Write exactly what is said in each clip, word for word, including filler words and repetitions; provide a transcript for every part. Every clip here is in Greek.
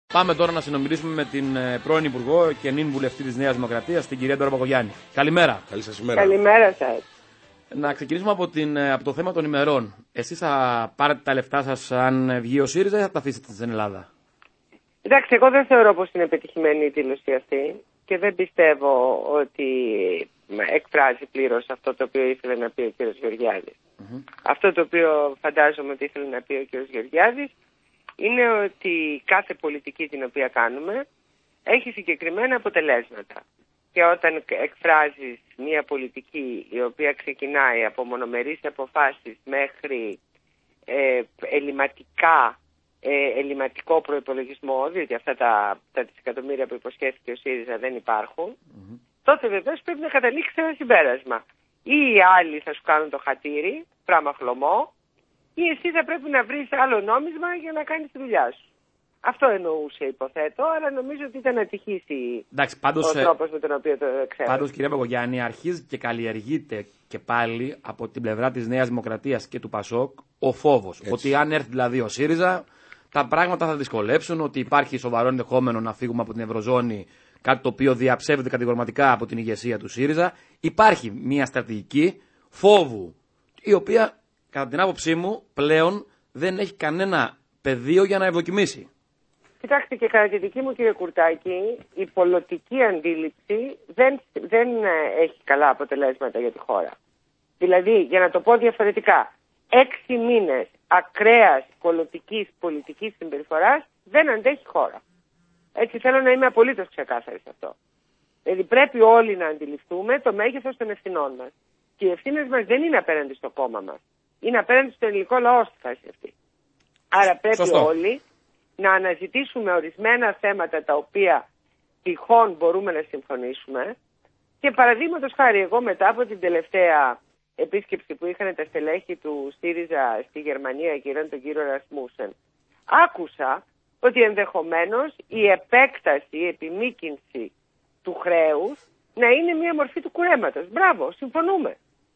Πάμε τώρα να συνομιλήσουμε με την πρώην Υπουργό και νυν βουλευτή της Νέας Δημοκρατίας, την κυρία Ντόρα Μπακογιάννη. Καλημέρα. Καλή σας ημέρα. Καλημέρα σας. Να ξεκινήσουμε από, την, από το θέμα των ημερών. Εσείς θα πάρετε τα λεφτά σας αν βγει ο ΣΥΡΙΖΑ ή θα τα αφήσετε στην Ελλάδα? Εντάξει, εγώ δεν θεωρώ πως είναι πετυχημένη η δήλωση αυτή και δεν πιστεύω ότι εκφράζει πλήρως αυτό το οποίο ήθελε να πει ο κ. Γεωργιάδης. Mm-hmm. Αυτό το οποίο φαντάζομαι ότι ήθελε να πει ο κ. Γεωργιάδης είναι ότι κάθε πολιτική την οποία κάνουμε έχει συγκεκριμένα αποτελέσματα. Και όταν εκφράζεις μια πολιτική η οποία ξεκινάει από μονομερείς αποφάσεις μέχρι ε, ελληματικά, ε, ελληματικό προϋπολογισμό, διότι αυτά τα, τα δισεκατομμύρια που υποσχέθηκε ο ΣΥΡΙΖΑ δεν υπάρχουν, mm-hmm. τότε βεβαίως πρέπει να καταλήξει ένα συμπέρασμα. Ή οι άλλοι θα σου κάνουν το χατήρι, πράγμα χλωμό, ή εσύ θα πρέπει να βρεις άλλο νόμισμα για να κάνεις τη δουλειά σου. Αυτό εννοούσε, υποθέτω, αλλά νομίζω ότι ήταν ατυχής ο τρόπος με τον οποίο το ξέρω. Πάντως, κυρία Μπακογιάννη, αρχίζει και καλλιεργείται και πάλι από την πλευρά της Νέας Δημοκρατίας και του ΠΑΣΟΚ ο φόβος. Έτσι. Ότι αν έρθει δηλαδή ο ΣΥΡΙΖΑ, τα πράγματα θα δυσκολέψουν, ότι υπάρχει σοβαρό ενδεχόμενο να φύγουμε από την Ευρωζώνη, κάτι το οποίο διαψεύδεται κατηγορηματικά από την ηγεσία του ΣΥΡΙΖΑ. Υπάρχει μια στρατηγική φόβου, η οποία, κατά την άποψή μου, πλέον δεν έχει κανένα πεδίο για να ευδοκιμήσει. Κοιτάξτε, και κατά τη δική μου, κύριε Κουρτάκη, η πολιτική αντίληψη δεν, δεν έχει καλά αποτελέσματα για τη χώρα. Δηλαδή, για να το πω διαφορετικά, έξι μήνες ακραίας πολιτικής, πολιτικής συμπεριφοράς δεν αντέχει χώρα. Έτσι θέλω να είμαι απολύτως ξεκάθαρη σε αυτό. Δηλαδή πρέπει όλοι να αντιληφθούμε το μέγεθος των ευθυνών μας. Και οι ευθύνες μας δεν είναι απέναντι στο κόμμα μας. Είναι απέναντι στο ελληνικό λαό στη φάση αυτή. Άρα πρέπει Σωστό. όλοι να αναζητήσουμε ορισμένα θέματα τα οποία τυχόν μπορούμε να συμφωνήσουμε. Και παραδείγματος χάρη, εγώ μετά από την τελευταία επίσκεψη που είχαν τα στελέχη του ΣΥΡΙΖΑ στη Γερμανία και ήταν τον κύριο Ρασμούσεν, άκουσα ότι ενδεχομένως η επέκταση, η επιμήκυνση του χρέους να είναι μια μορφή του κουρέματος. Μπράβο, συμφωνούμε.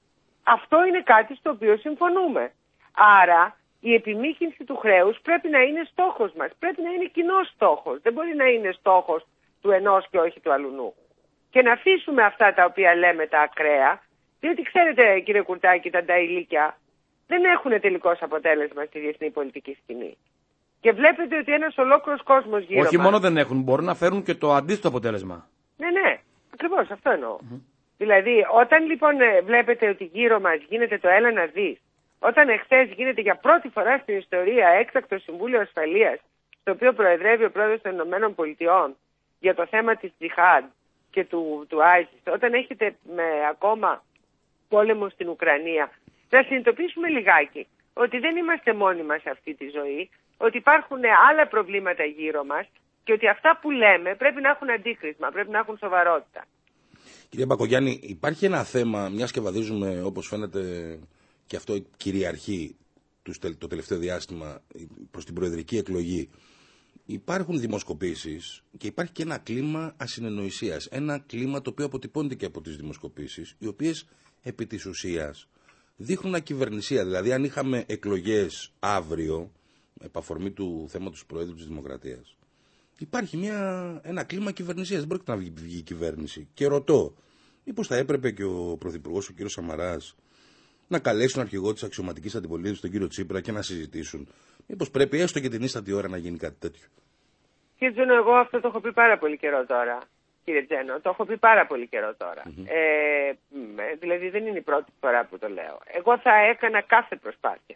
Αυτό είναι κάτι στο οποίο συμφωνούμε. Άρα η επιμήκυνση του χρέους πρέπει να είναι στόχος μας, πρέπει να είναι κοινός στόχος. Δεν μπορεί να είναι στόχος του ενός και όχι του αλουνού. Και να αφήσουμε αυτά τα οποία λέμε τα ακραία, διότι ξέρετε κύριε Κουρτάκη, τα νταηλίκια δεν έχουν τελικώς αποτέλεσμα στη διεθνή πολιτική σκηνή. Και βλέπετε ότι ένας ολόκληρος κόσμος γύρω Όχι μας... μόνο δεν έχουν, μπορούν να φέρουν και το αντίστοιχο αποτέλεσμα. Ναι, ναι, ακριβώς αυτό εννοώ. Mm-hmm. Δηλαδή, όταν λοιπόν βλέπετε ότι γύρω μας γίνεται το έλα να δεις, όταν εχθές γίνεται για πρώτη φορά στην ιστορία έκτακτο Συμβούλιο Ασφαλείας, στο οποίο προεδρεύει ο πρόεδρος των Ηνωμένων Πολιτειών για το θέμα της Τζιχάντ και του, του άισις, όταν έχετε με ακόμα πόλεμο στην Ουκρανία, να συνειδητοποιήσουμε λιγάκι ότι δεν είμαστε μόνοι μας σε αυτή τη ζωή, ότι υπάρχουν άλλα προβλήματα γύρω μας και ότι αυτά που λέμε πρέπει να έχουν αντίκρισμα, πρέπει να έχουν σοβαρότητα. Κυρία Μπακογιάννη, υπάρχει ένα θέμα, μιας και βαδίζουμε όπως φαίνεται και αυτό κυριαρχεί το τελευταίο διάστημα προς την προεδρική εκλογή. Υπάρχουν δημοσκοπήσεις και υπάρχει και ένα κλίμα ασυνεννοησίας. Ένα κλίμα το οποίο αποτυπώνεται και από τις δημοσκοπήσεις, οι οποίες επί της ουσίας δείχνουν ακυβερνησία. Δηλαδή, αν είχαμε εκλογές αύριο, επ' αφορμή του θέματος του Προέδρου της Δημοκρατίας, υπάρχει μια, ένα κλίμα κυβερνησίας. Δεν πρόκειται να βγει, βγει η κυβέρνηση. Και ρωτώ, μήπως θα έπρεπε και ο Πρωθυπουργός, ο κ. Σαμαράς, να καλέσει τον αρχηγό της αξιωματικής αντιπολίτευσης, τον κύριο Τσίπρα, και να συζητήσουν? Μήπως πρέπει έστω και την ίστατη ώρα να γίνει κάτι τέτοιο? Κύριε Τζένο, εγώ αυτό το έχω πει πάρα πολύ καιρό τώρα. Κύριε Τζένο, το έχω πει πάρα πολύ καιρό τώρα. Mm-hmm. Ε, δηλαδή δεν είναι η πρώτη φορά που το λέω. Εγώ θα έκανα κάθε προσπάθεια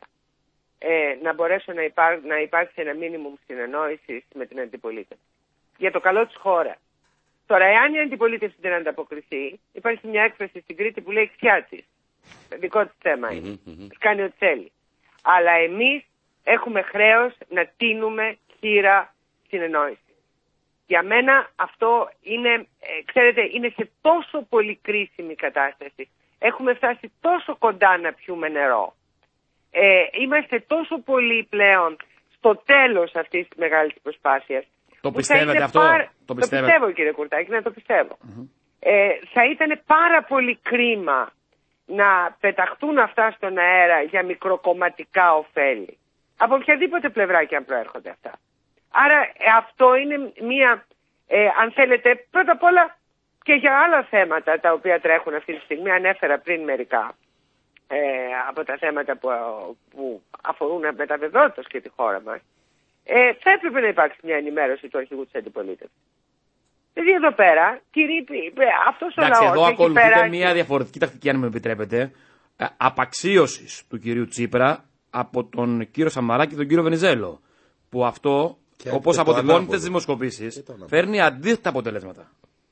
ε, να μπορέσω να, υπάρ, να υπάρξει ένα μίνιμουμ συνεννόησης με την αντιπολίτευση. Για το καλό της χώρας. Τώρα, εάν η αντιπολίτευση δεν ανταποκριθεί, υπάρχει μια έκφραση στην Κρήτη που λέει «ξιά της». Δικό της θέμα είναι. Mm-hmm. Κάνει ό,τι θέλει. Αλλά εμείς έχουμε χρέος να τίνουμε χείρα συνεννόηση. Για μένα αυτό είναι, ε, ξέρετε, είναι σε τόσο πολύ κρίσιμη κατάσταση. Έχουμε φτάσει τόσο κοντά να πιούμε νερό. Ε, είμαστε τόσο πολύ πλέον στο τέλος αυτής της μεγάλης προσπάθειας. Το πιστεύετε αυτό? Πάρα... Το, το πιστεύω κύριε Κουρτάκη, να το πιστεύω. Mm-hmm. Ε, θα ήταν πάρα πολύ κρίμα να πεταχτούν αυτά στον αέρα για μικροκομματικά ωφέλη. Από οποιαδήποτε πλευρά και αν προέρχονται αυτά. Άρα ε, αυτό είναι μία, ε, αν θέλετε, πρώτα απ' όλα και για άλλα θέματα τα οποία τρέχουν αυτή τη στιγμή, ανέφερα πριν μερικά ε, από τα θέματα που, που αφορούν μεταβεβαιότητας και τη χώρα μας, ε, θα έπρεπε να υπάρξει μια ενημέρωση του αρχηγού της αντιπολίτευσης. Δηλαδή εδώ πέρα, κηρύπτει, αυτός ο λαός... Εντάξει, εδώ ακολουθείται πέρα... μια διαφορετική τακτική, αν με επιτρέπετε, απαξίωσης του κυρίου Τσίπρα από τον κύριο Σαμαρά και τον κύριο Βενιζέλο. Που αυτό, όπως αποτυπώνεται στις δημοσκοπήσεις, φέρνει αντίθετα αποτελέσματα.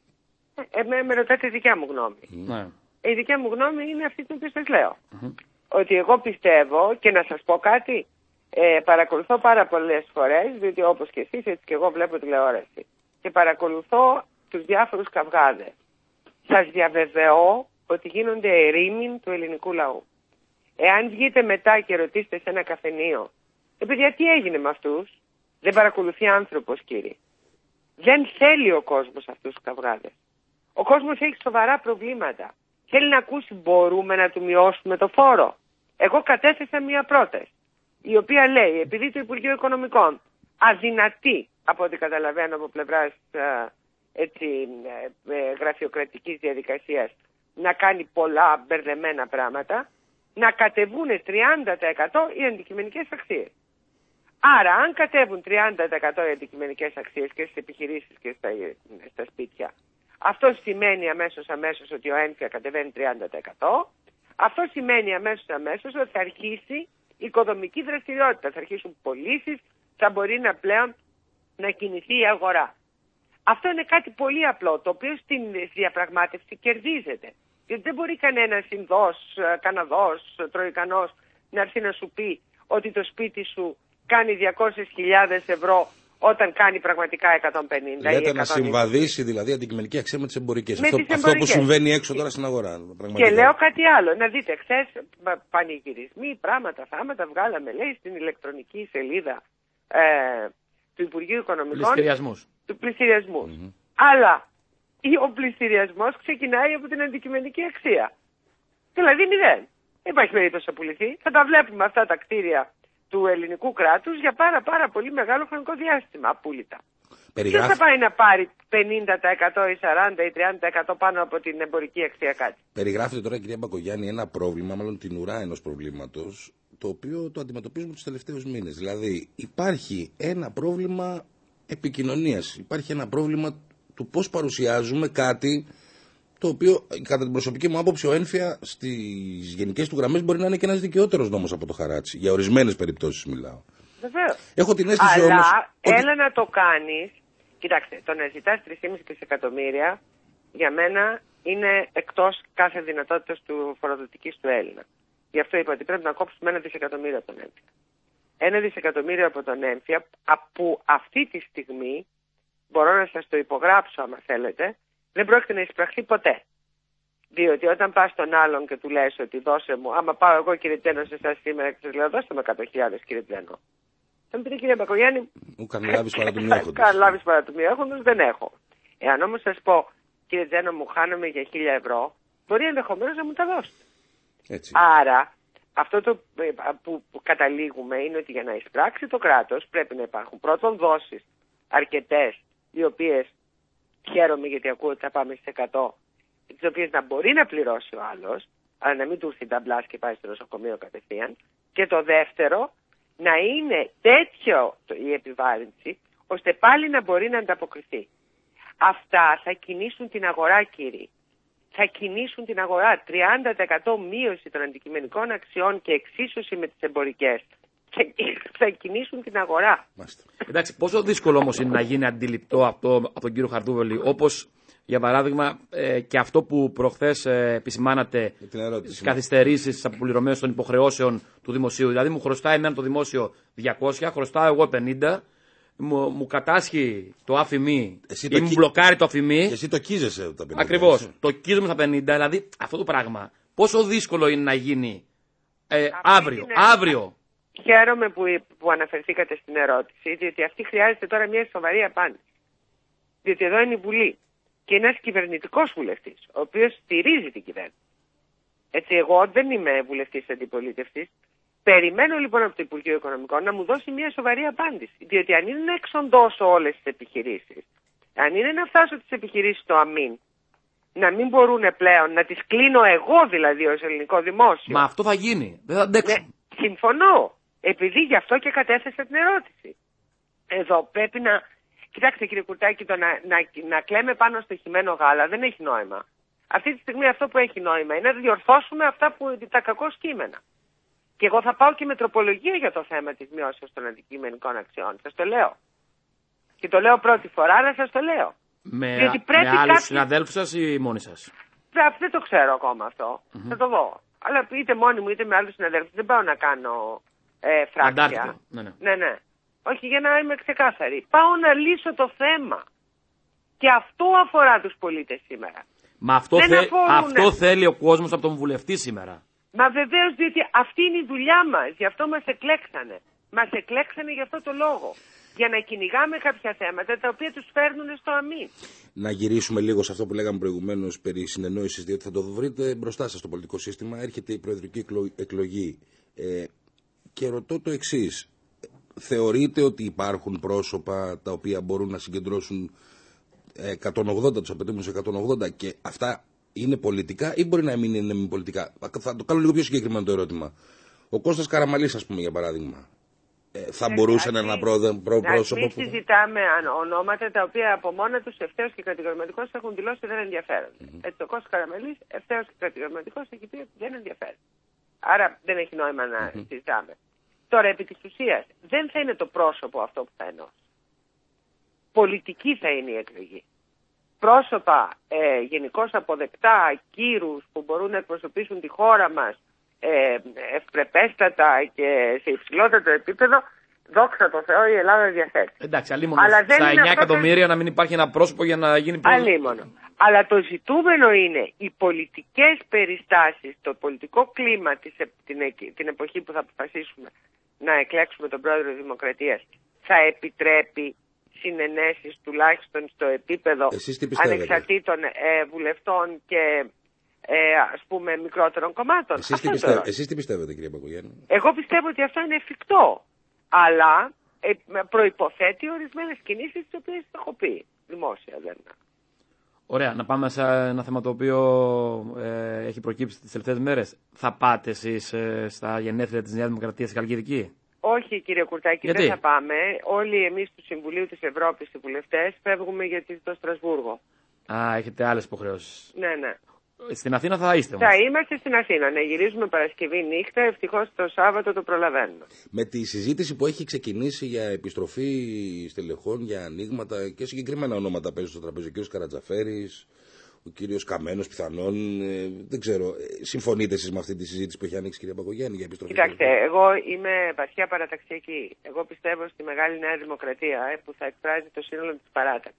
Ε, με, με ρωτάτε δικιά μου γνώμη. Ναι. Η δικιά μου γνώμη είναι αυτή που σας λέω. Mm-hmm. Ότι εγώ πιστεύω, και να σας πω κάτι, ε, παρακολουθώ πάρα πολλές φορές, διότι όπως και εσείς έτσι και εγώ βλέπω τηλεόραση, και παρακολουθώ τους διάφορους καυγάδες. Σας διαβεβαιώ ότι γίνονται ερήμην του ελληνικού λαού. Εάν βγείτε μετά και ρωτήσετε σε ένα καφενείο, ε, παιδιά, τι έγινε με αυτούς? Δεν παρακολουθεί άνθρωπος, κύριε. Δεν θέλει ο κόσμος αυτούς τους καυγάδες. Ο κόσμος έχει σοβαρά προβλήματα. Θέλει να ακούσει, μπορούμε να του μειώσουμε το φόρο? Εγώ κατέθεσα μια πρόταση, η οποία λέει, επειδή το Υπουργείο Οικονομικών αδυνατεί, από ό,τι καταλαβαίνω από πλευράς έτσι, ε, γραφειοκρατικής διαδικασίας, να κάνει πολλά μπερδεμένα πράγματα, να κατεβούν τριάντα τοις εκατό οι αντικειμενικές αξίες. Άρα, αν κατέβουν τριάντα τοις εκατό οι αντικειμενικές αξίες και στις επιχειρήσεις και στα, στα σπίτια, αυτό σημαίνει αμέσως αμέσως ότι ο έμφυα κατεβαίνει τριάντα τοις εκατό. Αυτό σημαίνει αμέσως αμέσως ότι θα αρχίσει η οικοδομική δραστηριότητα. Θα αρχίσουν πωλήσεις, θα μπορεί να πλέον να κινηθεί η αγορά. Αυτό είναι κάτι πολύ απλό, το οποίο στην διαπραγμάτευση κερδίζεται. Γιατί δεν μπορεί κανένας Ινδός, Καναδός, Τροικανός να έρθει να σου πει ότι το σπίτι σου κάνει διακόσιες χιλιάδες ευρώ όταν κάνει πραγματικά εκατόν πενήντα. Λέτε ή να συμβαδίσει δηλαδή αντικειμενική αξία με τις εμπορικές. Με αυτό, τις αυτό εμπορικές. που συμβαίνει έξω τώρα στην αγορά. Και λέω κάτι άλλο. Να δείτε, χθες πανηγυρισμοί, πράγματα, θάματα βγάλαμε, λέει, στην ηλεκτρονική σελίδα ε, του Υπουργείου Οικονομικών. Πληστηριασμούς. Του πληστηριασμού. Mm-hmm. Αλλά ο πληστηριασμός ξεκινάει από την αντικειμενική αξία. Δηλαδή μηδέν. Δεν υπάρχει περίπτωση να πουληθεί. Θα τα βλέπουμε αυτά τα κτίρια του ελληνικού κράτους για πάρα πάρα πολύ μεγάλο χρονικό διάστημα απούλητα. Περιγράφει... Ποιος θα πάει να πάρει πενήντα τοις εκατό ή σαράντα τοις εκατό ή τριάντα τοις εκατό πάνω από την εμπορική αξία κάτι? Περιγράφεται τώρα, κυρία Μπακογιάννη, ένα πρόβλημα, μάλλον την ουρά ενός προβλήματος, το οποίο το αντιμετωπίζουμε τους τελευταίους μήνες. Δηλαδή υπάρχει ένα πρόβλημα επικοινωνίας, υπάρχει ένα πρόβλημα του πώς παρουσιάζουμε κάτι το οποίο, κατά την προσωπική μου άποψη, ο έμφυα στις γενικές του γραμμές μπορεί να είναι και ένας δικαιότερος νόμος από το χαράτσι. Για ορισμένες περιπτώσεις μιλάω. Βεβαίως. Έχω την αίσθηση Αλλά όμως, έλα ότι... να το κάνεις. Κοιτάξτε, το να ζητάς τρία κόμμα πέντε δισεκατομμύρια για μένα είναι εκτός κάθε δυνατότητας του φοροδοτικής του Έλληνα. Γι' αυτό είπα ότι πρέπει να κόψουμε ένα δισεκατομμύριο από τον έμφυα. Ένα δισεκατομμύριο από τον έμφυα, που αυτή τη στιγμή, μπορώ να σας το υπογράψω άμα θέλετε, δεν πρόκειται να εισπραχθεί ποτέ. Διότι όταν πας στον άλλον και του λες ότι δώσε μου, άμα πάω εγώ κύριε Τζένο σε εσάς σήμερα και σας λέω δώστε μου εκατό χιλιάδες κύριε Τζένο. Θα μου πείτε κύριε Μπακογιάννη, μου καν λάβεις παρά του μη έχοντος. Καν λάβεις παρά του μη έχοντος, δεν έχω. Εάν όμως σας πω κύριε Τζένο μου χάνομαι για χίλια ευρώ, μπορεί ενδεχομένως να μου τα δώσετε. Έτσι. Άρα αυτό το που, που καταλήγουμε είναι ότι για να εισπράξει το κράτος πρέπει να υπάρχουν πρώτον δόσεις αρκετές, οι οποίες χαίρομαι γιατί ακούω ότι θα πάμε στις εκατό, τις οποίες να μπορεί να πληρώσει ο άλλος, αλλά να μην του έρθει ταμπλάς και πάει στο νοσοκομείο κατευθείαν. Και το δεύτερο, να είναι τέτοιο η επιβάρυνση, ώστε πάλι να μπορεί να ανταποκριθεί. Αυτά θα κινήσουν την αγορά, κύριοι. Θα κινήσουν την αγορά. τριάντα τοις εκατό μείωση των αντικειμενικών αξιών και εξίσωση με τις εμπορικές. Θα κινήσουν την αγορά. Εντάξει, πόσο δύσκολο όμως είναι να γίνει αντιληπτό αυτό από τον κύριο Χαρτούβελη, όπως για παράδειγμα ε, και αυτό που προχθές ε, επισημάνατε στις καθυστερήσεις, στις αποπληρωμένες των υποχρεώσεων του δημοσίου. Δηλαδή μου χρωστάει εμένα το δημόσιο διακόσια, χρωστάω εγώ πενήντα, μου, μου κατάσχει το αφημί ή μου μπλοκάρει το αφημί. Και εσύ το κίζεσαι τα πενήντα. Ακριβώς, το κίζομαι στα πενήντα. Δηλαδή αυτό το πράγμα πόσο δύσκολο είναι να γίνει ε, αύριο. Είναι... αύριο. Χαίρομαι που, που αναφερθήκατε στην ερώτηση, διότι αυτή χρειάζεται τώρα μια σοβαρή απάντηση. Διότι εδώ είναι η Βουλή και είναι ένας κυβερνητικός βουλευτής, ο οποίος στηρίζει την κυβέρνηση. Έτσι, εγώ δεν είμαι βουλευτής αντιπολίτευσης, Περιμένω λοιπόν από το Υπουργείο Οικονομικών να μου δώσει μια σοβαρή απάντηση. Διότι αν είναι να εξοντώσω όλες τις επιχειρήσεις, αν είναι να φτάσω τις επιχειρήσεις στο αμήν, να μην μπορούν πλέον να τις κλείνω εγώ δηλαδή ως ελληνικό δημόσιο. Μα αυτό θα γίνει. Δεν θα αντέξω. Ναι, συμφωνώ. Επειδή γι' αυτό και κατέθεσα την ερώτηση. Εδώ πρέπει να... Κοιτάξτε κύριε Κουρτάκη, το να, να, να κλαίμε πάνω στο χυμένο γάλα δεν έχει νόημα. Αυτή τη στιγμή αυτό που έχει νόημα είναι να διορθώσουμε αυτά που, τα κακό κείμενα. Και εγώ θα πάω και με τροπολογία για το θέμα της μειώσεως των αντικειμενικών αξιών. Σας το λέω. Και το λέω πρώτη φορά, αλλά σας το λέω. Με, Διότι πρέπει με άλλους κάποιοι... συναδέλφους σας ή μόνοι σας? Δεν το ξέρω ακόμα αυτό. Mm-hmm. Θα το δω. Αλλά είτε μόνοι μου είτε με άλλους συναδέλφους. Δεν πάω να κάνω ε, φράξια. Ναι, ναι. ναι, ναι. Όχι, για να είμαι ξεκάθαρη. Πάω να λύσω το θέμα. Και αυτό αφορά τους πολίτες σήμερα. Μα αυτό, θε... αυτό θέλει ο κόσμος από τον βουλευτή σήμερα. Μα βεβαίως, διότι αυτή είναι η δουλειά μας. Γι' αυτό μας εκλέξανε. Μας εκλέξανε γι' αυτό το λόγο. Για να κυνηγάμε κάποια θέματα τα οποία τους φέρνουν στο αμήν. Να γυρίσουμε λίγο σε αυτό που λέγαμε προηγουμένως περί συνεννόησης, διότι θα το βρείτε μπροστά σας στο πολιτικό σύστημα. Έρχεται η προεδρική εκλογή. Ε, και ρωτώ το εξής. Θεωρείτε ότι υπάρχουν πρόσωπα τα οποία μπορούν να συγκεντρώσουν εκατόν ογδόντα, τους απαιτούμενους εκατόν ογδόντα, και αυτά είναι πολιτικά ή μπορεί να μην είναι πολιτικά? Θα το κάνω λίγο πιο συγκεκριμένο το ερώτημα. Ο Κώστας Καραμανλής, ας πούμε, για παράδειγμα, ε, θα ε, μπορούσε να είναι ένα πρόσωπο? Μην συζητάμε ονόματα τα οποία από μόνα τους ευθέως και κατηγορηματικώς έχουν δηλώσει δεν ενδιαφέρονται. Mm-hmm. Έτσι, ο Κώστας Καραμανλής ευθέως και κατηγορηματικώς έχει πει ότι δεν ενδιαφέρει. Άρα δεν έχει νόημα να mm-hmm. συζητάμε. Τώρα, επί της ουσίας, δεν θα είναι το πρόσωπο αυτό που θα ενώσει. Πολιτική θα είναι η εκλογή. Πρόσωπα ε, γενικώς αποδεκτά, κύρους που μπορούν να εκπροσωπήσουν τη χώρα μας ε, ευπρεπέστατα και σε υψηλότερο επίπεδο, δόξα τω Θεώ, η Ελλάδα διαθέτει. Εντάξει, αλίμονο. Στα εννιά εκατομμύρια να μην υπάρχει ένα πρόσωπο για να γίνει πρόεδρος. Αλίμονο. Αλλά το ζητούμενο είναι οι πολιτικές περιστάσεις, το πολιτικό κλίμα της, την, την εποχή που θα αποφασίσουμε να εκλέξουμε τον πρόεδρο της Δημοκρατίας, θα επιτρέπει συνενέσεις τουλάχιστον στο επίπεδο ανεξαρτήτων ε, βουλευτών και ε, ας πούμε μικρότερων κομμάτων. Εσείς τι, πιστεύ, εσείς τι πιστεύετε, κύριε Μπακογιάννη? Εγώ πιστεύω ότι αυτό είναι εφικτό, αλλά ε, προϋποθέτει ορισμένες κινήσεις τις οποίες έχω πει δημόσια. Δεν. Ωραία, να πάμε σε ένα θέμα το οποίο ε, έχει προκύψει τις τελευταίες μέρες. Θα πάτε εσείς ε, στα γενέθλια της Νέας Δημοκρατίας στη Χαλκιδική? Όχι, κύριε Κουρτάκη, γιατί? Δεν θα πάμε. Όλοι εμείς του Συμβουλίου της Ευρώπης, οι βουλευτές, φεύγουμε για το Στρασβούργο. Α, έχετε άλλες υποχρεώσεις. Ναι, ναι. Στην Αθήνα θα είστε όμως? Θα είμαστε στην Αθήνα. Ναι, γυρίζουμε Παρασκευή νύχτα. Ευτυχώς το Σάββατο το προλαβαίνουμε. Με τη συζήτηση που έχει ξεκινήσει για επιστροφή στελεχών, για ανοίγματα και συγκεκριμένα ονόματα παίζουν στο τραπέζι, ο κύριος Καρατζαφέρης, ο κύριος Καμένος πιθανόν, ε, δεν ξέρω. Ε, συμφωνείτε εσείς με αυτή τη συζήτηση που έχει ανοίξει, κυρία Μπακογιάννη, για επιστροφή? Κοιτάξτε, εγώ είμαι βαθιά παραταξιακή. Εγώ πιστεύω στη Μεγάλη Νέα Δημοκρατία, ε, που θα εκφράζει το σύνολο της παράταξης.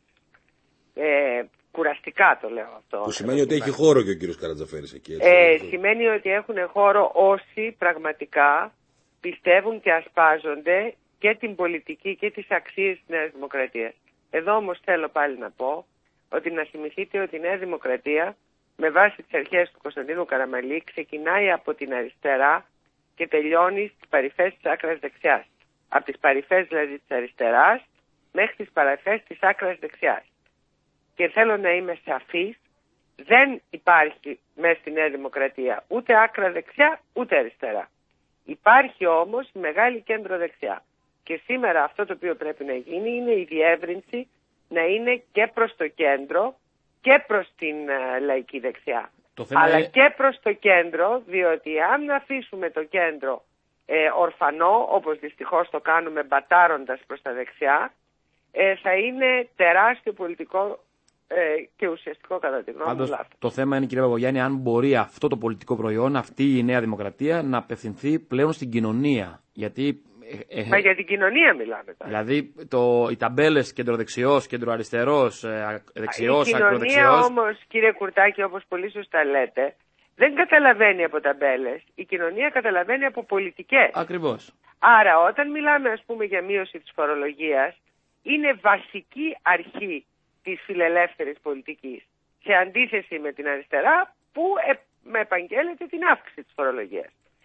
Ε, κουραστικά το λέω αυτό. Που σημαίνει ότι έχει χώρο και ο κύριος Καρατζαφέρης εκεί. Έτσι, ε, έτσι. Σημαίνει ότι έχουν χώρο όσοι πραγματικά πιστεύουν και ασπάζονται και την πολιτική και τις αξίες της Νέας Δημοκρατίας. Εδώ όμως θέλω πάλι να πω ότι να θυμηθείτε ότι η Νέα Δημοκρατία με βάση τις αρχές του Κωνσταντίνου Καραμανλή ξεκινάει από την αριστερά και τελειώνει στις παρυφές της άκρας δεξιάς. Από τις παρυφές δηλαδή της αριστεράς μέχρι τις παρυφές της άκρας δεξιάς. Και θέλω να είμαι σαφής, δεν υπάρχει μέσα στη Νέα Δημοκρατία ούτε άκρα δεξιά ούτε αριστερά. Υπάρχει όμως η μεγάλη κέντρο δεξιά. Και σήμερα αυτό το οποίο πρέπει να γίνει είναι η διεύρυνση να είναι και προς το κέντρο και προς την uh, λαϊκή δεξιά. Αλλά είναι... και προς το κέντρο, διότι αν αφήσουμε το κέντρο ε, ορφανό, όπως δυστυχώς το κάνουμε μπατάροντας προς τα δεξιά, ε, θα είναι τεράστιο πολιτικό ε, και ουσιαστικό κατά τη γνώμη μου λάθος. Το θέμα είναι, κύριε Μπακογιάννη, αν μπορεί αυτό το πολιτικό προϊόν, αυτή η Νέα Δημοκρατία, να απευθυνθεί πλέον στην κοινωνία. Γιατί Ε, Μα για την κοινωνία μιλάμε τώρα. Δηλαδή το, οι ταμπέλες κεντροδεξιός, κεντροαριστερός, δεξιός, ακροδεξιός. Η κοινωνία όμως, κύριε Κουρτάκη, όπως πολύ σωστά λέτε, δεν καταλαβαίνει από ταμπέλες. Η κοινωνία καταλαβαίνει από πολιτικές. Ακριβώς. Άρα όταν μιλάμε ας πούμε για μείωση της φορολογίας, είναι βασική αρχή της φιλελεύθερης πολιτικής. Σε αντίθεση με την αριστερά που ε, με επαγγέλλεται την αύξηση της φορολογίας.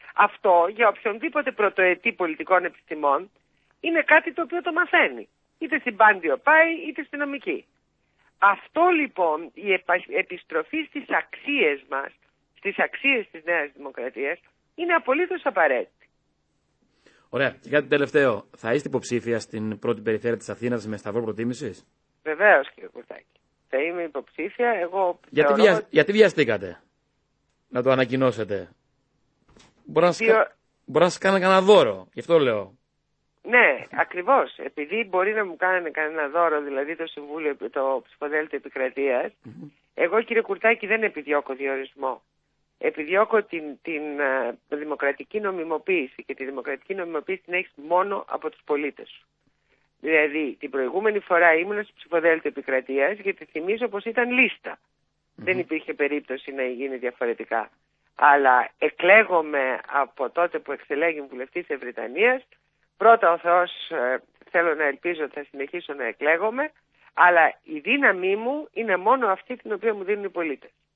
Αυτό για οποιονδήποτε πρωτοετή πολιτικών επιστημών είναι κάτι το οποίο το μαθαίνει. Είτε στην Πάντιο πάει, είτε στην νομική. Αυτό λοιπόν, η επιστροφή στις αξίες μας, στις αξίες της Νέας Δημοκρατίας, είναι απολύτως απαραίτητη. Ωραία. Και κάτι τελευταίο. Θα είστε υποψήφια στην πρώτη περιφέρεια της Αθήνας με σταυρό προτίμησης? Βεβαίως, κύριε Κουρτάκη. Θα είμαι υποψήφια. Εγώ γιατί, θεωρώ... βια... γιατί βιαστήκατε να το ανακοινώσετε? Μπορεί να, Δύο... σκα... Μπορεί να σας κάνανε κανένα δώρο. Γι' αυτό λέω. Ναι, ακριβώς. Επειδή μπορεί να μου κάνανε κανένα δώρο, δηλαδή το Συμβούλιο, το Ψηφοδέλτιο Επικρατείας, mm-hmm. εγώ, κύριε Κουρτάκη, δεν επιδιώκω διορισμό. Επιδιώκω την, την uh, δημοκρατική νομιμοποίηση, και τη δημοκρατική νομιμοποίηση την έχεις μόνο από τους πολίτες σου. Δηλαδή, την προηγούμενη φορά ήμουν στο Ψηφοδέλτιο Επικρατείας, γιατί θυμίζω πως ήταν λίστα. Mm-hmm. Δεν υπήρχε περίπτωση να γίνει διαφορετικά. Αλλά εκλέγομαι από τότε που εξελέγει βουλευτής της Βρετανίας. Πρώτα ο Θεός, ε, θέλω να ελπίζω ότι θα συνεχίσω να εκλέγομαι, αλλά η δύναμή μου είναι μόνο αυτή την οποία μου δίνουν οι πολίτες.